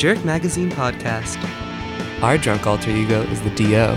Jerk Magazine podcast. Our drunk alter ego is the D.O.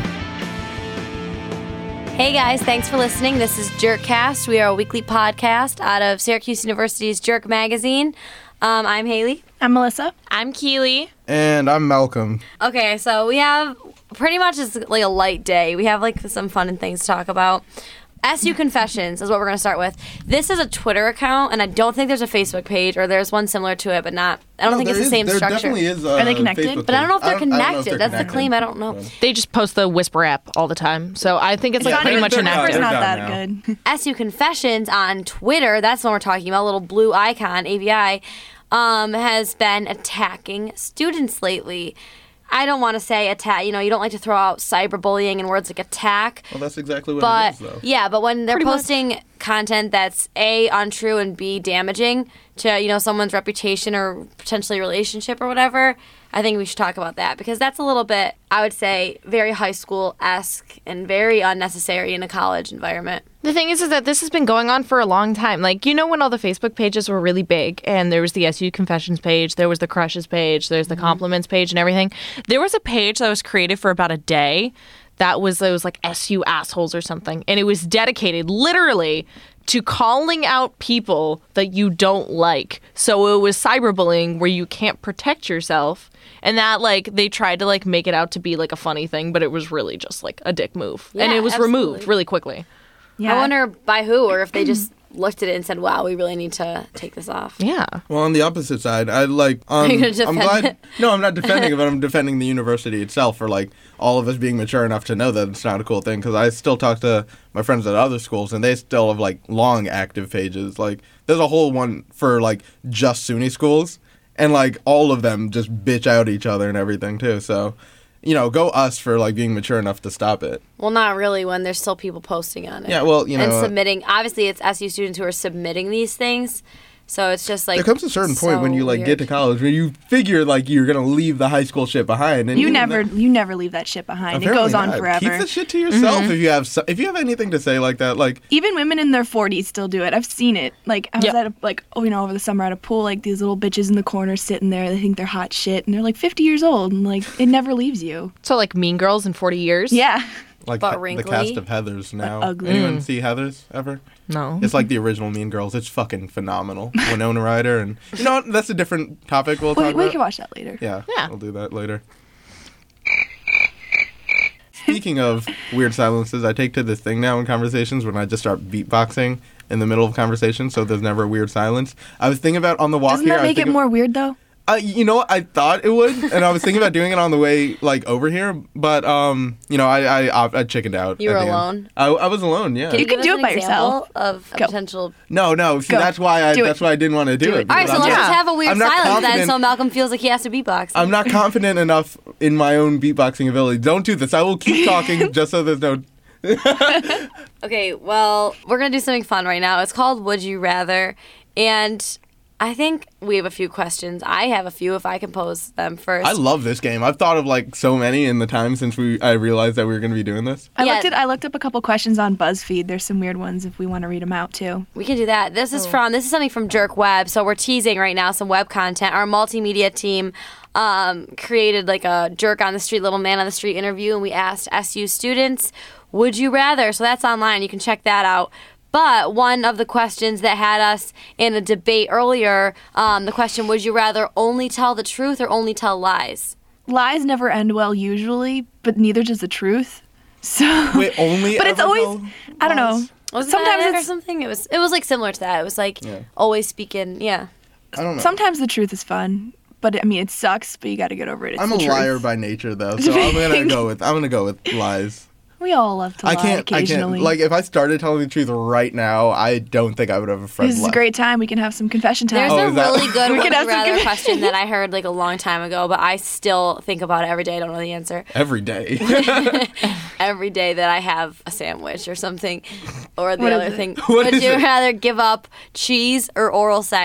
Hey guys, thanks for listening. This is Jerkcast. We are a weekly podcast out of Syracuse University's Jerk Magazine. I'm Haley. I'm Melissa. I'm Keely. And I'm Malcolm. Okay, so we have pretty much it's like a light day. We have like some fun things to talk about. SU Confessions is what we're going to start with. This is a Twitter account, and I don't think there's a Facebook page, or there's one similar to it, but not. I don't think it's the same structure. There definitely is. Are they connected? Facebook But I don't know if they're page. I don't know connected. if they're That's the claim. I don't know. They just post the Whisper app all the time, so I think it's like pretty much they're inactive. It's not down that now. good. SU Confessions on Twitter, that's what we're talking about, little blue icon, AVI, has been attacking students lately. I don't want to say attack, you don't like to throw out cyberbullying and words like attack. Well, that's exactly what But it is, though. yeah, but when they're Pretty much. posting content that's A, untrue, and B, damaging to, someone's reputation or potentially relationship or whatever, I think we should talk about that because that's a little bit, I would say, very high school-esque and very unnecessary in a college environment. The thing is that this has been going on for a long time. Like, when all the Facebook pages were really big and there was the SU Confessions page, there was the Crushes page, there's the Compliments page and everything. There was a page that was created for about a day that was like SU assholes or something. And it was dedicated literally to calling out people that you don't like. So it was cyberbullying where you can't protect yourself. And that, they tried to, make it out to be, a funny thing, but it was really just, a dick move. And Yeah, it was absolutely. removed really quickly. Yeah. I wonder by who or if they just looked at it and said, wow, we really need to take this off. Yeah. Well, on the opposite side, I like. Are you gonna defend I'm glad. it? No, I'm not defending it, but I'm defending the university itself for all of us being mature enough to know that it's not a cool thing. Because I still talk to my friends at other schools, and they still have long active pages. There's a whole one for just SUNY schools, and all of them just bitch out each other and everything too. So. Go us for being mature enough to stop it. Well, not really when there's still people posting on it. Yeah, well, And submitting. Obviously, it's SU students who are submitting these things. So it's just there comes a certain point when you get to college where you figure you're gonna leave the high school shit behind, and You even never leave that shit behind. It apparently goes on not. forever. Keep the shit to yourself if you have anything to say like that. Even women in their 40s still do it. I've seen it. I was Yep. at over the summer at a pool, these little bitches in the corner sitting there. They think they're hot shit, and they're 50 years old, and it never leaves you. So, Mean Girls in 40 years? Yeah. Like But the wrinkly. cast of Heathers now. ugly. Anyone see Heathers ever? No. It's like the original Mean Girls. It's fucking phenomenal. Winona Ryder and what? That's a different topic we'll talk We about. can watch that later. Yeah, Yeah. we'll do that later. Speaking of weird silences, I take to this thing now in conversations when I just start beatboxing in the middle of conversation, so there's never a weird silence. I was thinking about on the walk Doesn't here. that make it more weird, though? You know what? I thought it would, and I was thinking about doing it on the way over here, but I chickened out. You were at the end. alone? I was alone. Yeah. Can You can give do us it by an example yourself. of a Go. potential. No. See, Go. that's why Do it. that's why I didn't want to do it. All right, so because let's I'm just have a weird I'm not silence then, confident- so Malcolm feels like he has to beatbox. I'm not confident enough in my own beatboxing ability. Don't do this. I will keep talking just so there's no. Okay, well, we're going to do something fun right now. It's called Would You Rather, and I think we have a few questions. I have a few if I can pose them first. I love this game. I've thought of so many in the time since I realized that we were going to be doing this. Yeah. I looked up a couple questions on BuzzFeed. There's some weird ones if we want to read them out, too. We can do that. This is something from Jerk Web. So we're teasing right now some web content. Our multimedia team created a Jerk on the Street, Little Man on the Street interview, and we asked SU students, would you rather? So that's online. You can check that out. But one of the questions that had us in a debate earlier, the question, would you rather only tell the truth or only tell lies? Lies never end well, usually, but neither does the truth. So, Wait, only. but it's ever always, tell I don't know. lies? Was Sometimes that it or it's- something? It was similar to that. It was Yeah. always speaking, yeah. I don't know. Sometimes the truth is fun, but it sucks, but you got to get over it. It's I'm the a truth. liar by nature, though, so I'm gonna go with lies. We all love to lie I can't. occasionally. If I started telling the truth right now, I don't think I would have a friend This is a left. great time. We can have some confession time. There's Oh, a is that- really good We would could you have some rather good- question that I heard a long time ago, but I still think about it every day. I don't know the answer. Every day. Every day that I have a sandwich or something, or the What is other it? thing. What Would is you it? rather give up cheese or oral sex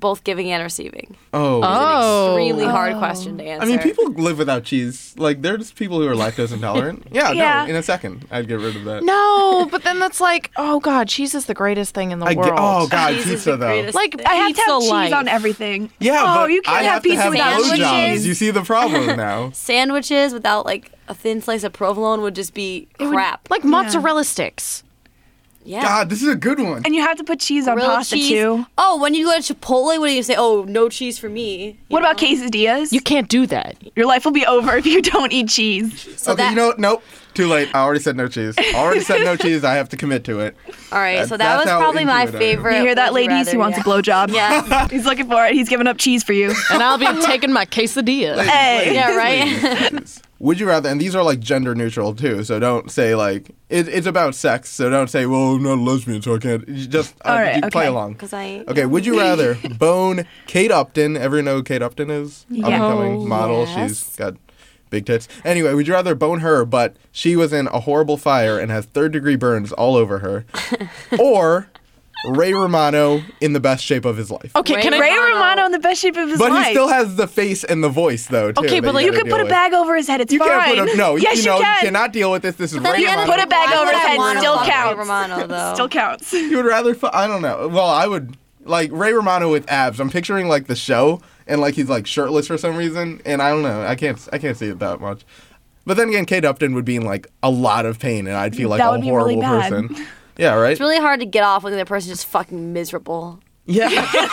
both giving and receiving? Oh. It's an extremely hard question to answer. I mean, people live without cheese. Like, there's people who are lactose intolerant. Yeah, Yeah. no, in a second, I'd get rid of that. No, but then that's like, oh god, cheese is the greatest thing in the world. Oh, God, Cheese is pizza, the though. greatest Like thing. I have to have pizza cheese life. on everything. Yeah, oh, but you can't I have have to pizza have without sandwiches. blowjobs. You see the problem now. Sandwiches without like a thin slice of provolone would just be crap. Like mozzarella sticks. Yeah. God, this is a good one. And you have to put cheese on Grilled pasta cheese. too. Oh, when you go to Chipotle, what do you say? Oh, no cheese for me. What about quesadillas? You can't do that. Your life will be over if you don't eat cheese. So Okay, that, you know what? Nope. Too late. I already said no cheese. I have to commit to it. all right, so that That's was how probably my into it I am. favorite. You hear that, Would you ladies? He rather, wants a blowjob. Yeah. He's looking for it. He's giving up cheese for you. And I'll be taking my quesadilla. Hey. Yeah, right? Would you rather, and these are like gender neutral too, so don't say like, it's about sex, so don't say, well, I'm not a lesbian, so I can't. You just All right, you play okay. along. Because I. Okay, would you rather bone Kate Upton? Everyone know who Kate Upton is? Yeah. Up-and-coming Oh, model. yes. She's got big tits. Anyway, would you rather bone her, but she was in a horrible fire and has third-degree burns all over her, or Ray Romano in the best shape of his life? Okay, can I? Ray Romano in the best shape of his But life. he still has the face and the voice, though. Too, Okay, that but, like, you gotta could put deal a with. bag over his head. It's You fine. can't put a no. Yes, you know, can. you cannot deal with this. This is Then Ray again, Romano. Put a bag why over would his I head, wanna still fuck counts. Ray Romano, though. Still counts. You would rather? I don't know. Well, I would like Ray Romano with abs. I'm picturing like the show, and like he's like shirtless for some reason, and I don't know. I can't see it that much. But then again, Kate Upton would be in like a lot of pain, and I'd feel like That a would be really horrible bad. person. Yeah, right. It's really hard to get off when the person just fucking miserable. Yeah.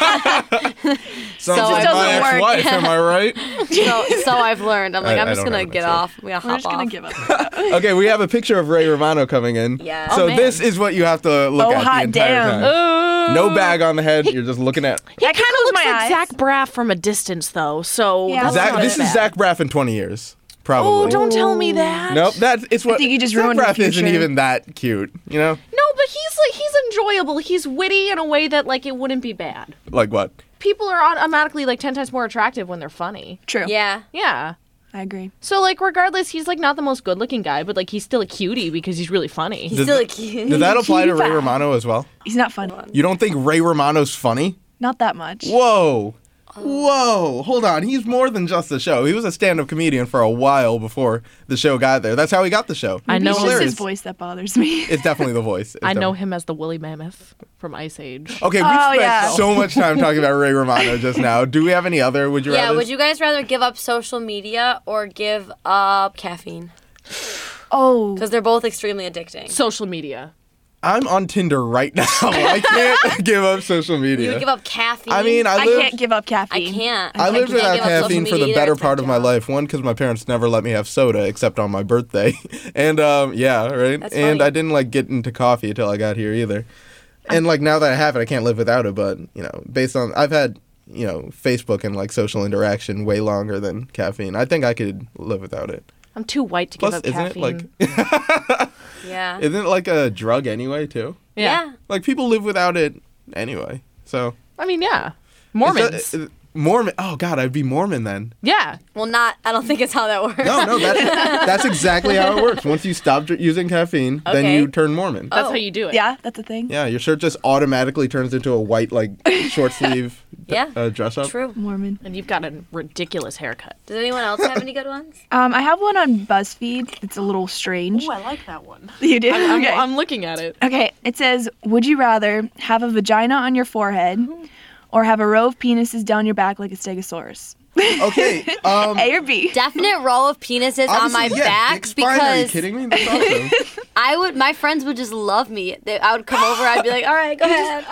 Sounds like doesn't my work. ex-wife. Am I right? So I've learned. I'm like, I I'm just don't gonna have an get ex-wife. off. We gotta We're hop just off. gonna give up. Okay, we have a picture of Ray Romano coming in. Yeah. So Oh, man. this is what you have to look Oh, at hot the entire damn. time. No bag on the head. You're just looking at. He That kind kinda of looks my like eyes. Zach Braff from a distance, though. So Yeah, that's Zach- not This bad. is Zach Braff in 20 years, probably. Oh, don't tell me that. Nope, it's what. think you just Zach ruined the Braff isn't future. even that cute, you know? No, but he's enjoyable. He's witty in a way that like it wouldn't be bad. Like what? People are automatically like 10 times more attractive when they're funny. True. Yeah. Yeah. I agree. So like regardless, he's like not the most good-looking guy, but like he's still a cutie because he's really funny. He's still a cute. Does that apply to Ray Cutie Romano as well? He's not funny. You don't think Ray Romano's funny? Not that much. Whoa. Whoa, hold on. He's more than just the show. He was a stand-up comedian for a while before the show got there. That's how he got the show. I know It's just Hilarious. his voice that bothers me. It's definitely the voice. It's I know definitely- him as the woolly mammoth from Ice Age. Okay, we Oh, spent yeah. so much time talking about Ray Romano just now. Do we have any other would you Yeah, rather? would you guys rather give up social media or give up caffeine? Oh. Because they're both extremely addicting. Social media. I'm on Tinder right now. I can't give up social You media. would give up caffeine? I mean, I I lived, can't give up I caffeine. can't. I lived can't without give up social caffeine for media the either. better It's my part of my job. life. One, because my parents never let me have soda except on my birthday, and yeah, right. That's and funny. I didn't like get into coffee until I got here either. And like now that I have it, I can't live without it. But you know, based on I've had Facebook and like social interaction way longer than caffeine. I think I could live without it. I'm too white to give Plus, up isn't caffeine. it like Yeah. isn't it like a drug anyway too? Yeah. Like people live without it anyway. So I mean, yeah. Mormons. Is that- Mormon. Oh God, I'd be Mormon then. Yeah. Well, I don't think it's how that works. No, that's exactly how it works. Once you stop using caffeine, then Okay. you turn Mormon. That's Oh. how you do it. Yeah, that's a thing. Yeah, your shirt just automatically turns into a white like short sleeve Yeah. dress up. True. Mormon. And you've got a ridiculous haircut. Does anyone else have any good ones? I have one on BuzzFeed. It's a little strange. I like that one. You do? Okay. I'm looking at it. Okay, it says, would you rather have a vagina on your forehead or have a row of penises down your back like a stegosaurus? Okay. A or B? Definite row of penises on my obviously, yeah, back dick spine, are you because kidding me? That's awesome. my friends would just love me. I would come over, I'd be like, all right, go ahead.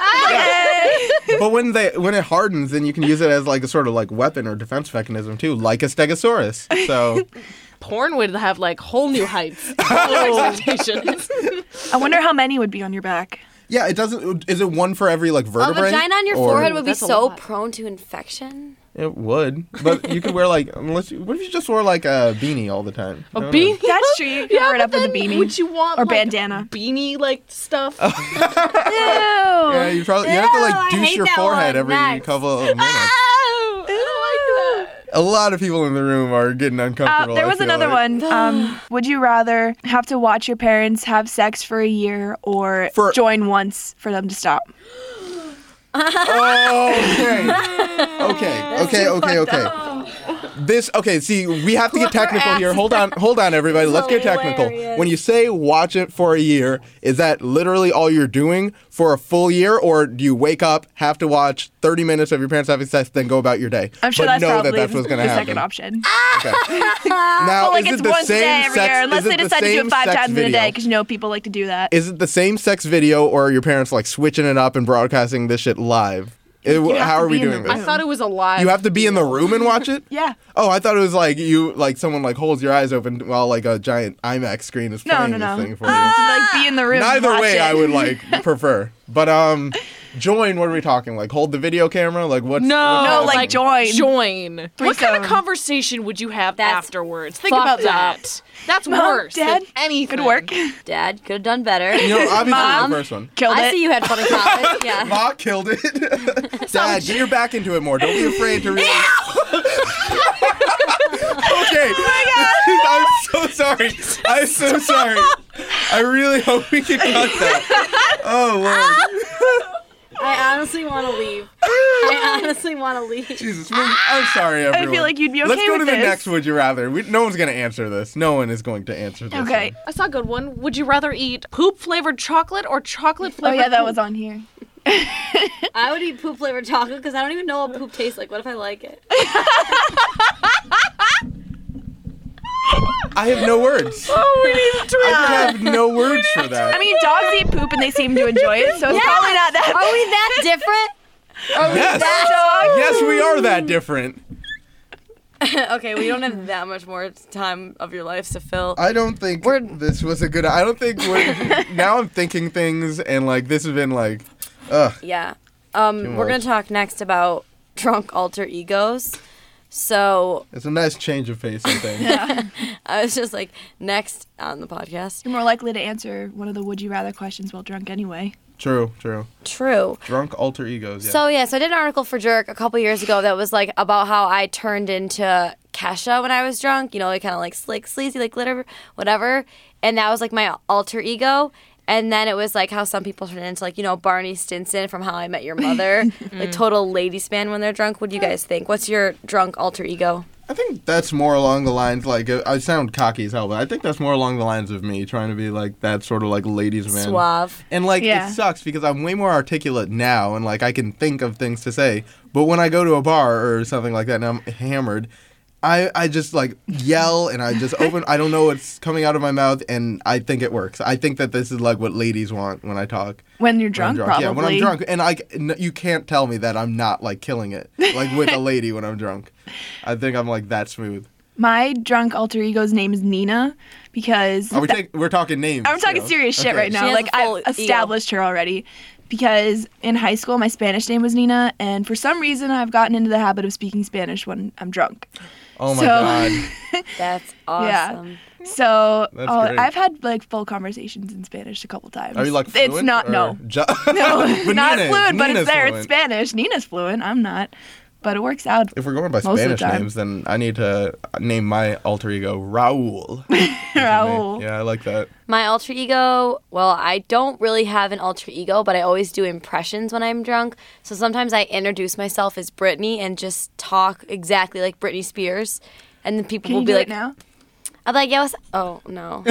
But when it hardens, then you can use it as like a sort of like weapon or defense mechanism too, like a stegosaurus. So Porn would have like whole new heights. Whole new expectations. I wonder how many would be on your back. yeah, it doesn't. Is it one for every like A vertebrae? vagina on your or- forehead would be That's a so lot. prone to infection. It would, but you could wear like what if you just wore like a beanie all the time? A I don't know. beanie? That's true. You can cover it up with a beanie. Would you want Or like, bandana. beanie like stuff? Ew. Yeah, you have to like Ew, I douche hate your that forehead one. every Next. couple of minutes. Oh, I don't like that. A lot of people in the room are getting uncomfortable. There I was feel another like. one. Would you rather have to watch your parents have sex for a year or For- join once for them to stop? Okay. See, we have to get technical here. Hold on, everybody. Let's get technical. hilarious. When you say watch it for a year, is that literally all you're doing for a full year, or do you wake up, have to watch 30 minutes of your parents having sex, then go about your day? I'm sure but that's know probably that that's what's going to the happen. second option. Okay. Now, But like is it's it the once a same day every sex? year, unless is it they the decide to do same it 5 sex times in a video? day, because people like to do that. Is it the same sex video, or are your parents like switching it up and broadcasting this shit live? have How to are we be in doing the this? I thought it was a live. You have to be in the room and watch it? Yeah. Oh, I thought it was like someone like holds your eyes open while like a giant IMAX screen is playing No. this thing for you. Like be in the room. and Neither watch way it. I would like prefer. But join, what are we talking? Like hold the video camera? Like what's No, like join. Join. What kind of Threesome. conversation would you have That's afterwards? Think fucked about that. up. That's Mom, worse Dad, than anything. good work. Dad could have done better. You know, obviously Mom. the first one. Killed I it. see you had fun in college. Yeah. Ma killed it. Dad, get your back into it more. Don't be afraid to really. Okay. I'm so sorry. I'm so sorry. I really hope we can cut that. Oh Lord. I honestly want to leave. I honestly want to leave. Jesus, I'm sorry, everyone. feel like you'd be okay Let's go with to the this. next Would You Rather. No one's going to answer this. No one is going to answer this. Okay. I saw a good one. Would you rather eat poop flavored chocolate or chocolate Oh flavored? yeah, that poop? was on here. I would eat poop flavored chocolate because I don't even know what poop tastes like. What if I like it? I have no words. Oh, we need to I have no words for that. I mean, dogs eat poop and they seem to enjoy it, so it's probably not that. Are we that different? yes. Yes, we are that different. Okay, we don't have that much more time of your life to fill. I don't think this was a good. I don't think now I'm thinking things and like this has been like, ugh. Yeah. We're much. going to talk next about drunk alter egos. So It's a nice change of pace, I think. I was just like, next on the podcast. You're more likely to answer one of the would you rather questions while drunk anyway. True. True. Drunk alter egos. Yeah. So I did an article for Jerk a couple years ago that was like about how I turned into Kesha when I was drunk. You know, like kind of like slick, sleazy, like glitter, whatever. And that was like my alter ego. And then it was like how some people turn into like, you know, Barney Stinson from How I Met Your Mother. Like total ladies man when they're drunk. What do you guys think? What's your drunk alter ego? I think that's more along the lines like I sound cocky as hell, but I think that's more along the lines of me trying to be like that sort of like ladies man. Suave. And like Yeah. it sucks because I'm way more articulate now and like I can think of things to say. But when I go to a bar or something like that and I'm hammered, I just like yell and I just open. I don't know what's coming out of my mouth and I think it works. I think that this is like what ladies want when I talk. When you're When I'm drunk, probably. Yeah, when I'm drunk. And you can't tell me that I'm not like killing it like with a lady when I'm drunk. I think I'm like that smooth. My drunk alter ego's name is Nina because We're talking names. I'm talking so. serious shit Okay. right now. She has Like a full I've established her already. Because in high school my Spanish name was Nina, and for some reason I've gotten into the habit of speaking Spanish when I'm drunk. Oh my So- god. That's Yeah. awesome. So That's great. I've had like full conversations in Spanish a couple times. Are you like fluent? It's not or no. No, No, not fluent, but Nina's it's there. fluent. It's Spanish. Nina's fluent. I'm not. But it works out. If we're going by Most of the Spanish time. names, then I need to name my alter ego Raul. Raul. Yeah, I like that. My alter ego, well, I don't really have an alter ego, but I always do impressions when I'm drunk. So sometimes I introduce myself as Britney and just talk exactly like Britney Spears. And then people Can will you be do like, it now? I'm like, yeah, oh, no.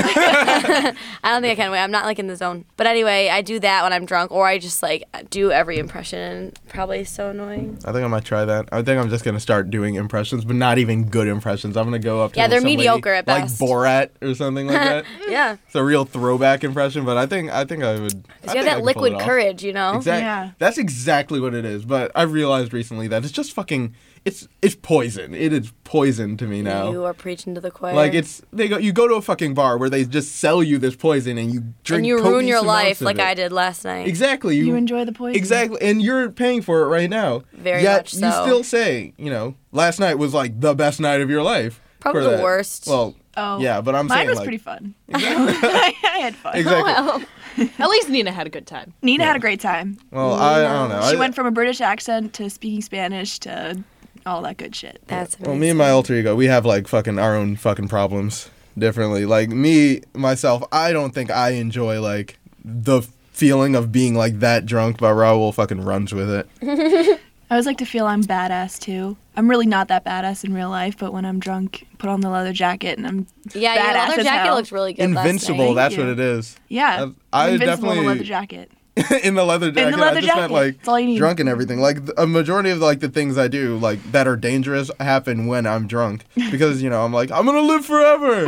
I don't think I can. Wait, I'm not like in the zone. But anyway, I do that when I'm drunk, or I just like do every impression, and probably so annoying. I think I might try that. I think I'm just gonna start doing impressions, but not even good impressions. I'm gonna go up to Yeah, they're some lady, mediocre at best. like Borat or something like that. Yeah. It's a real throwback impression, but I think I would. Because you have I think I that could liquid pull it off. courage, you know? Exactly. Yeah. That's exactly what it is. But I've realized recently that it's just fucking. It's poison. It is poison to me now. You are preaching to the choir. Like you go to a fucking bar where they just sell you this poison and you drink and you ruin copious your amounts life of like it. I did last night. Exactly. You enjoy the poison. Exactly, and you're paying for it right now. Very Yet much you so. still say, last night was like the best night of your life. Probably for the that. worst. Well, Oh. yeah, but I'm Mine saying was like, pretty fun. Exactly. I had fun. exactly. At least Nina had a good time. Nina had a great time. Well, I don't know. She went from a British accent to speaking Spanish to all that good shit. That's amazing. Well, me and my alter ego, we have like fucking our own fucking problems differently. Like me, myself, I don't think I enjoy like the feeling of being like that drunk, but Raul fucking runs with it. I always like to feel I'm badass too. I'm really not that badass in real life, but when I'm drunk, put on the leather jacket and I'm Yeah, your badass leather as jacket hell. looked really good Invincible, last night. that's you. what it is. Yeah, I invincible in definitely- the leather jacket. In the leather jacket, leather I just jacket. meant like That's all you need. drunk and everything. Like a majority of like the things I do like that are dangerous happen when I'm drunk because I'm like I'm gonna live forever.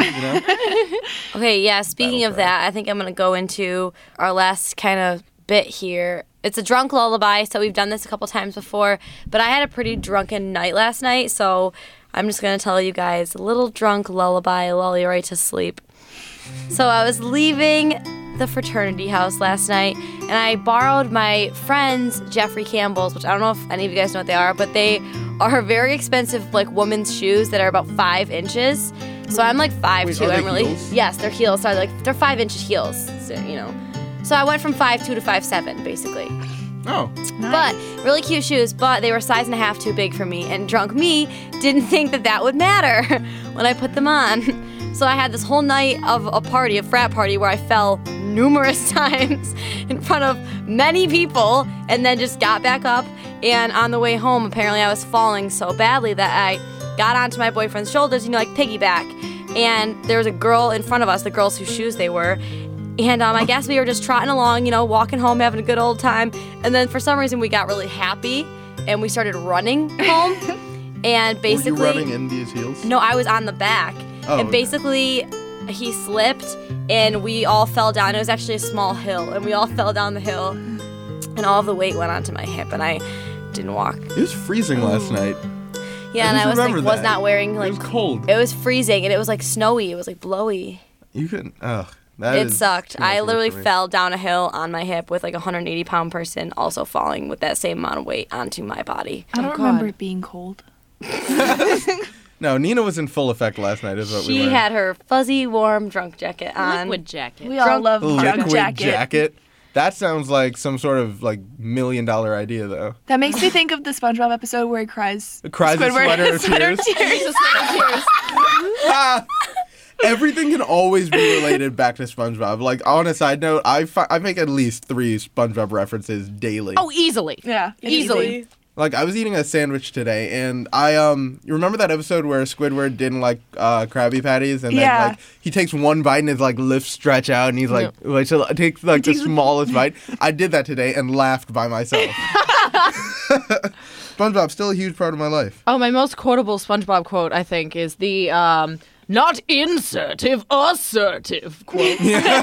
Okay, yeah, speaking of Battle cry. that, I think I'm going to go into our last kind of bit here. It's a drunk lullaby, so we've done this a couple times before, but I had a pretty drunken night last night, so I'm just going to tell you guys a little drunk lullaby, lull you right to sleep. So I was leaving the fraternity house last night, and I borrowed my friend's Jeffrey Campbell's, which I don't know if any of you guys know what they are, but they are very expensive, like women's shoes that are about 5 inches. So I'm like 5'2". Wait, are they I'm really heels? yes, they're heels. Sorry, they're 5-inch heels. So, So I went from 5'2" to 5'7", basically. Oh, But really cute shoes, but they were size and a half too big for me. And drunk me didn't think that would matter when I put them on. So I had this whole night of a frat party, where I fell numerous times in front of many people and then just got back up. And on the way home, apparently I was falling so badly that I got onto my boyfriend's shoulders, like piggyback. And there was a girl in front of us, the girls whose shoes they were. And I guess we were just trotting along, walking home, having a good old time. And then for some reason we got really happy and we started running home. And basically, were you running in these heels? no, I was on the back. Oh, and okay. basically, he slipped and we all fell down. It was actually a small hill, and we all fell down the hill. And all of the weight went onto my hip, and I didn't walk. It was freezing last night. Yeah, and I was remember was that. not wearing It was cold. It was freezing, and it was like snowy. It was like blowy. You couldn't. Ugh. That It is sucked. too much I work literally for me. fell down a hill on my hip with like a 180-pound person also falling with that same amount of weight onto my body. I don't God. remember it being cold. No, Nina was in full effect last night. Is what we She learned. had her fuzzy, warm drunk jacket on. Liquid jacket. We all Drunk- love liquid drunk jacket. That sounds like some sort of like $1 million idea, though. That makes me think of the SpongeBob episode where he cries. Cries a Squidward, sweater of tears. Ah. Everything can always be related back to SpongeBob. Like, on a side note, I make at least 3 SpongeBob references daily. Oh, easily. Yeah, it's Easily. Like, I was eating a sandwich today, and you remember that episode where Squidward didn't like Krabby Patties, and then Yeah. like he takes one bite and his like lips stretch out, and he's like, so takes like the smallest bite. I did that today and laughed by myself. SpongeBob's still a huge part of my life. Oh, my most quotable SpongeBob quote, I think, is the not insertive, assertive quote.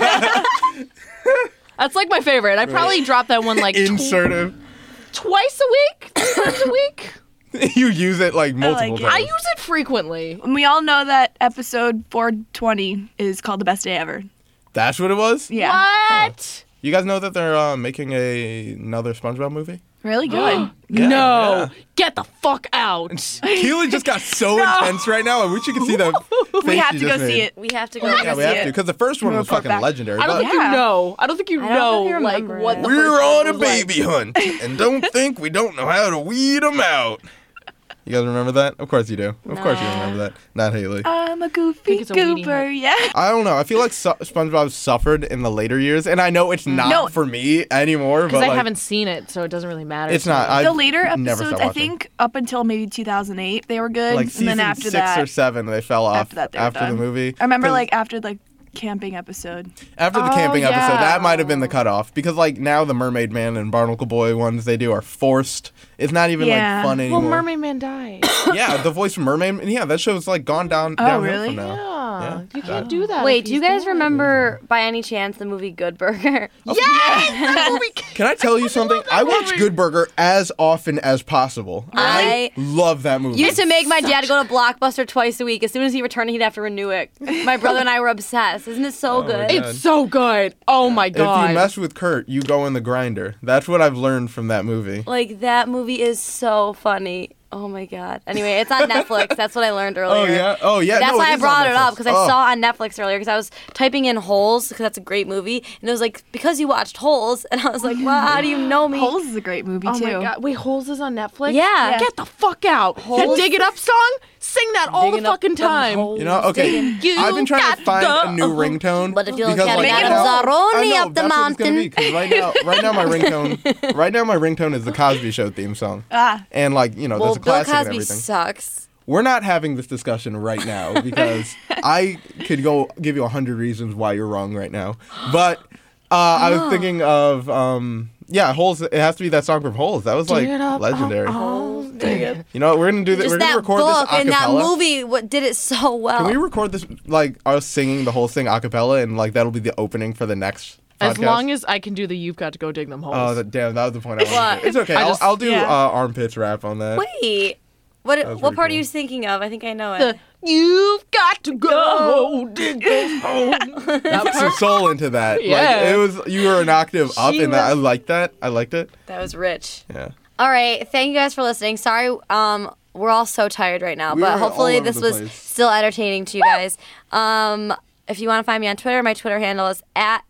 That's like my favorite. I probably drop that one like Insertive. twice a week, 3 times a week. You use it like multiple it. times. I use it frequently. And we all know that episode 420 is called The Best Day Ever. That's what it was? Yeah. What? You guys know that they're making another SpongeBob movie? Really good. Yeah, No. yeah. Get the fuck out. Keely just got so intense right now. I wish you could see the face We have she to go just see made. it. We have to go. Yeah, we see have it. to, because the first one We'll was report fucking back. legendary. I don't but think you know. I don't think you I don't know think you like remember what it. the we're first on one a was like. baby hunt and don't think we don't know how to weed them out. You guys remember that? Of course you do. Of course you remember that. Not Haley. I'm a goofy it's a weenie goober, hunt. yeah. I don't know. I feel like SpongeBob suffered in the later years, and I know it's not No. for me anymore. Because But I like, haven't seen it, so it doesn't really matter. It's to not. me. I The later never episodes, stopped I watching. think, up until maybe 2008, they were good. like and season then after 6 that, or 7, they fell off after that, they were after the done. movie. I remember 'Cause like after the camping episode. after the Oh, camping episode, yeah. that might have been the cutoff because like now the Mermaid Man and Barnacle Boy ones they do are forced. It's not even Yeah. like fun anymore. Well, Mermaid Man died. Yeah, the voice from Mermaid. Yeah, that show's like gone downhill really? from now. Yeah. You can't do that. Wait, if do you he's guys dead. remember by any chance the movie Good Burger? Can I tell you something? I watch Good Burger as often as possible. I love that movie. Used to make my dad go to Blockbuster twice a week. As soon as he returned, he'd have to renew it. My brother and I were obsessed. Isn't it so good? God. It's so good. Oh my If god. you mess with Kurt, you go in the grinder. That's what I've learned from that movie. Like, that movie is so funny. Oh my god. Anyway, it's on Netflix. That's what I learned earlier. Oh yeah. That's no, why it I is brought on it up Netflix. because I saw on Netflix earlier because I was typing in Holes because that's a great movie and it was like because you watched Holes and I was like, well, how do you know me? Holes is a great movie Oh too. my god. Wait, Holes is on Netflix? Yeah. Get the fuck out. That Holes- Dig It Up song? Sing that all the Digging up fucking them time. holes, You know, okay. You I've been trying to got find the- a new ringtone. But if you don't because, carry like, that now- Zaroni I know, up the that's what it's gonna mountain. be, 'cause right now my ringtone is the Cosby Show theme song. Ah. And like, you know, Well, there's a Bill classic and Cosby everything. sucks. We're not having this discussion right now because I could go give you 100 reasons why you're wrong right now. But I was thinking of Holes. It has to be that song from Holes. That was like Dig it up, legendary. Dig it. You know what? We're gonna do this. Just We're gonna that record book this a and that cappella. movie did it so well. Can we record this like us singing the whole thing a cappella and like that'll be the opening for the next podcast? As long as I can do the "You've got to go dig them holes." Oh, damn! That was the point I wanted. What? To do. It's okay. I just- I'll do yeah. armpits rap on that. Wait, was what pretty part are cool. you thinking of? I think I know it. The "You've got to go dig those holes." Put some soul into that. Yeah. Like it was. You were an octave up, She and that, I was- liked that. I liked it. That was rich. Yeah. All right, thank you guys for listening. Sorry, we're all so tired right now, We but were all hopefully over this the was place. still entertaining to you guys. If you want to find me on Twitter, my Twitter handle is at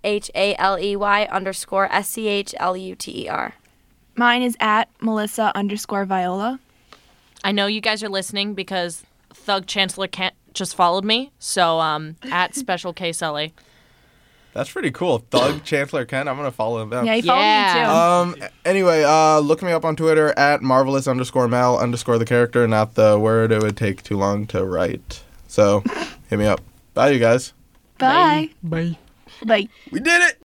HALEY_SCHLUTER. Mine is at Melissa_Viola. I know you guys are listening because Thug Chancellor Kent just followed me. So at Special K Sully. That's pretty cool. Thug Chancellor Ken. I'm gonna follow him down. Yeah, he followed Yeah. me too. Anyway, look me up on Twitter at marvelous_Mel_ the character, not the word. It would take too long to write. So hit me up. Bye, you guys. Bye. Bye. Bye. We did it.